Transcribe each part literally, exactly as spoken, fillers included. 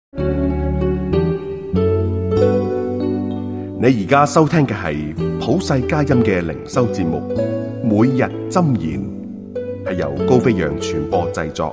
你而家收聽嘅係普世佳音嘅靈修節目，每日箴言，係由高飛揚傳播製作。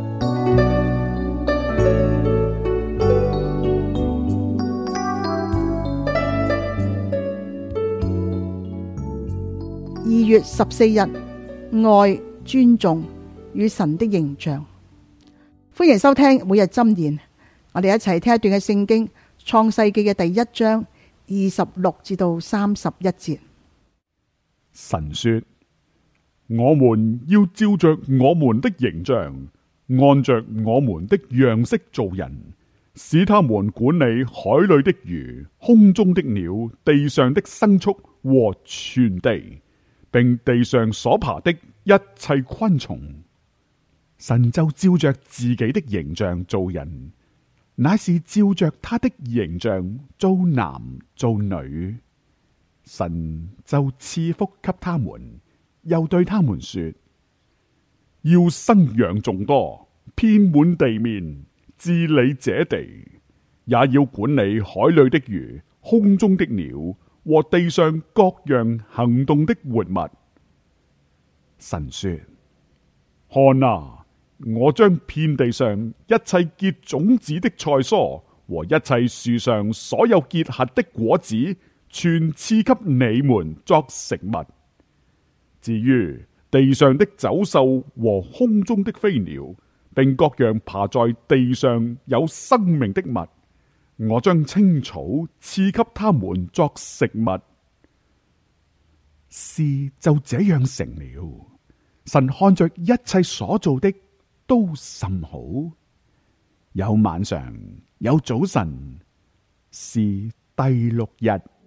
二月十四日，愛、尊重與神的形象。歡迎收聽每日箴言，我哋一齊聽一段嘅聖經，創世記嘅第一章二十六至到三十一節。 神說：我們要照着我們的形象，按着我們的樣式造人，使他們管理海裏的魚、空中的鳥、地上的牲畜和全地，並地上所爬的一切昆蟲。神就照着自己的形象造人，乃是照着他的形象造男造女。神就賜福給他們，又對他們說：要生養眾多，遍滿地面，治理這地，也要管理海裏的魚、空中的鳥和地上各樣行動的活物。神說：看啊，我將遍地上一切結種子的菜蔬和一切樹上所有結核的果子，全賜給你們作食物。至於地上的走獸和空中的飛鳥，並各樣爬在地上有生命的物，我將青草賜給他們作食物。事就這樣成了。神看着一切所做的都甚好，有晚上，有早晨，是第六日。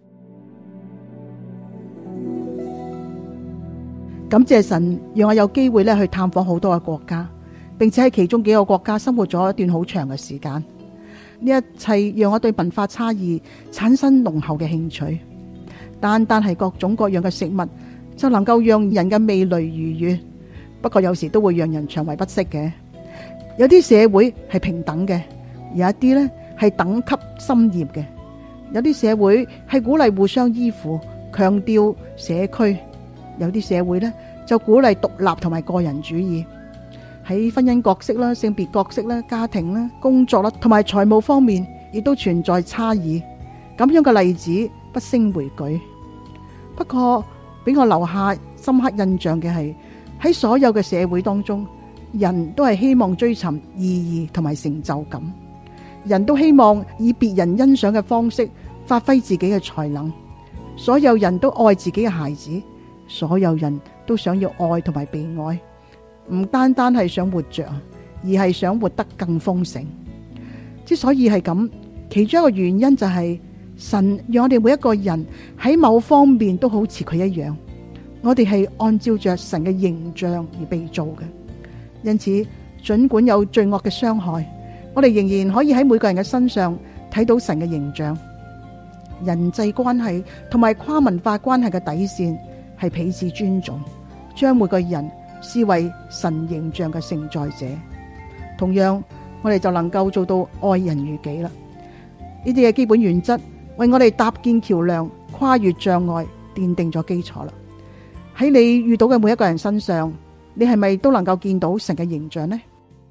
感謝神讓我有機會咧去探訪好多嘅國家，並且喺其中幾個國家生活咗一段好長嘅時間。呢一切讓我對文化差異產生濃厚嘅興趣。單單係各種各樣嘅食物就能夠讓人嘅味蕾愉悅，不過有時都會讓人腸胃不適嘅。有啲社會係平等嘅，有一啲呢係等級森嚴嘅。有啲社會係鼓勵互相依附，強調社區。有啲社會呢就鼓勵獨立同埋個人主義。喺婚姻角色啦、性別角色啦、家庭啦、工作啦同埋財務方面，亦都存在差異。咁樣嘅例子不勝枚舉。不過俾我留下深刻印象嘅係，喺所有嘅社會當中，人都係希望追尋意義同埋成就感。人都希望以別人欣賞嘅方式發揮自己嘅才能。所有人都愛自己嘅孩子。所有人都想要愛同埋被愛，唔單單係想活着，而係想活得更豐盛。之所以係咁，其中一個原因就係神讓我哋每一個人喺某方面都好似佢一樣，我哋係按照着神嘅形象而被造嘅。因此，盡管有罪惡嘅傷害，我哋仍然可以喺每個人嘅身上睇到神嘅形象。人際關係同埋跨文化關係嘅底線係彼此尊重，將每個人視為神形象嘅承載者。同樣，我哋就能夠做到愛人如己啦。呢啲嘅基本原則為我哋搭建橋樑，跨越障礙，奠定咗基礎啦。喺你遇到嘅每一個人身上，你係咪都能夠見到神嘅形象呢？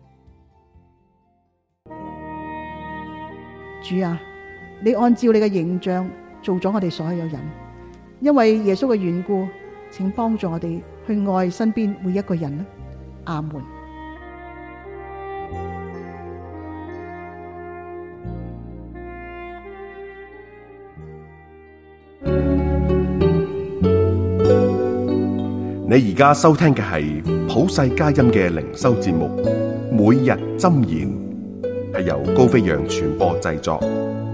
主啊，你按照你嘅形象做咗我哋所有人。因為耶穌嘅緣故，請幫助我哋去愛身邊每一個人啦。阿門。 你而家收聽嘅係普世佳音嘅靈修節目，每日箴言，係由高飛揚傳播製作。